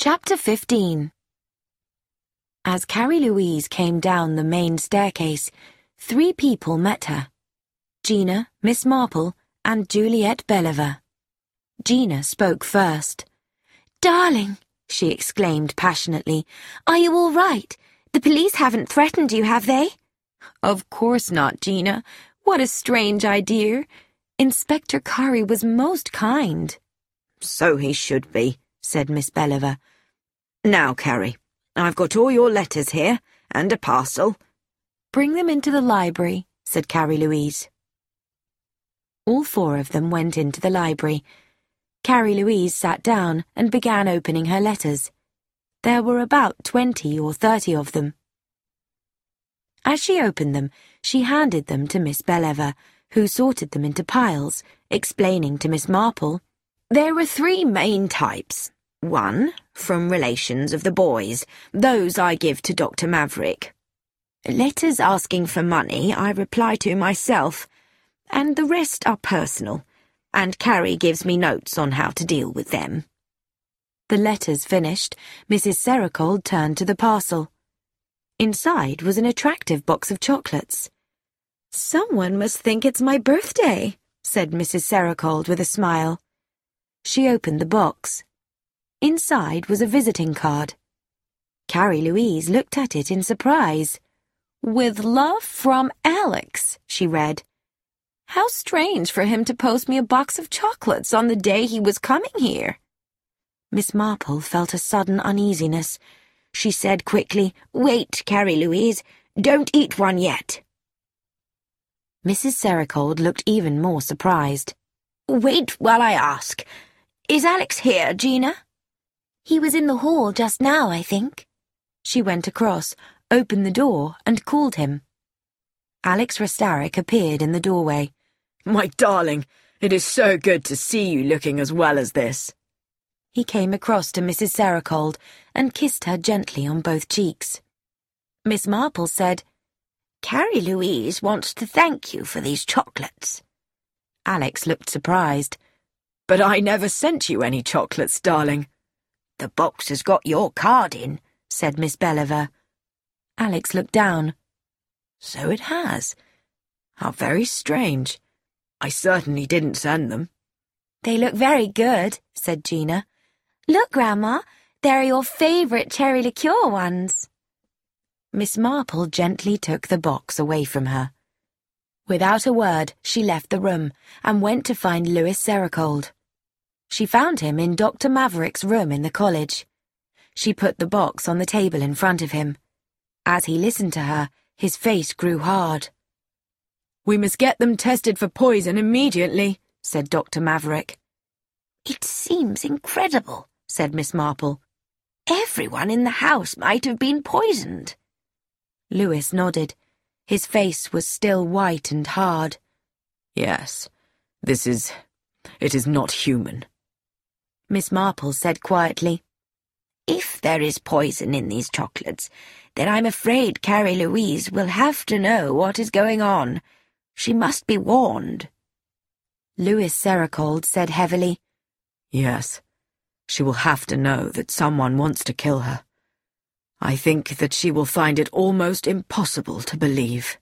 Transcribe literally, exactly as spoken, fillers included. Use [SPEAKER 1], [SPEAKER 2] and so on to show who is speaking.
[SPEAKER 1] Chapter fifteen. As Carrie Louise came down the main staircase, three people met her. Gina, Miss Marple, and Juliet Belliver. Gina spoke first.
[SPEAKER 2] "Darling," she exclaimed passionately, "are you all right? The police haven't threatened you, have they?"
[SPEAKER 1] "Of course not, Gina. What a strange idea. Inspector Curry was most kind."
[SPEAKER 3] "So he should be," said Miss Belliver. "Now, Carrie, I've got all your letters here, and a parcel."
[SPEAKER 1] "Bring them into the library," said Carrie Louise. All four of them went into the library. Carrie Louise sat down and began opening her letters. There were about twenty or thirty of them. As she opened them, she handed them to Miss Belliver, who sorted them into piles, explaining to Miss Marple,
[SPEAKER 3] "There are three main types. One, from relations of the boys. Those I give to Doctor Maverick. Letters asking for money I reply to myself, and the rest are personal, and Carrie gives me notes on how to deal with them."
[SPEAKER 1] The letters finished, Missus Sericold turned to the parcel. Inside was an attractive box of chocolates.
[SPEAKER 2] "Someone must think it's my birthday,"
[SPEAKER 1] said Missus Sericold with a smile. She opened the box. Inside was a visiting card. Carrie Louise looked at it in surprise. "With love from Alex," she read. "How strange for him to post me a box of chocolates on the day he was coming here."
[SPEAKER 3] Miss Marple felt a sudden uneasiness. She said quickly, "Wait, Carrie Louise, don't eat one yet."
[SPEAKER 1] Missus Sericold looked even more surprised.
[SPEAKER 3] "Wait while I ask. Is Alex here, Gina?"
[SPEAKER 2] "He was in the hall just now, I think."
[SPEAKER 1] She went across, opened the door, and called him. Alex Rastaric appeared in the doorway.
[SPEAKER 4] "My darling, it is so good to see you looking as well as this."
[SPEAKER 1] He came across to Missus Sericold and kissed her gently on both cheeks.
[SPEAKER 3] Miss Marple said, "Carrie Louise wants to thank you for these chocolates."
[SPEAKER 1] Alex looked surprised.
[SPEAKER 4] "But I never sent you any chocolates, darling."
[SPEAKER 3] "The box has got your card in," said Miss Belliver.
[SPEAKER 1] Alex looked down.
[SPEAKER 4] "So it has. How very strange. I certainly didn't send them."
[SPEAKER 2] "They look very good," said Gina. "Look, Grandma, they're your favourite cherry liqueur ones."
[SPEAKER 1] Miss Marple gently took the box away from her. Without a word, she left the room and went to find Louis Sericold. She found him in Doctor Maverick's room in the college. She put the box on the table in front of him. As he listened to her, his face grew hard.
[SPEAKER 4] "We must get them tested for poison immediately," said Doctor Maverick.
[SPEAKER 3] "It seems incredible," said Miss Marple. "Everyone in the house might have been poisoned."
[SPEAKER 1] Louis nodded. His face was still white and hard.
[SPEAKER 4] "Yes, this is... it is not human."
[SPEAKER 1] Miss Marple said quietly,
[SPEAKER 3] "If there is poison in these chocolates, then I'm afraid Carrie Louise will have to know what is going on. She must be warned."
[SPEAKER 1] Louis Sericold said heavily,
[SPEAKER 4] "Yes, she will have to know that someone wants to kill her. I think that she will find it almost impossible to believe."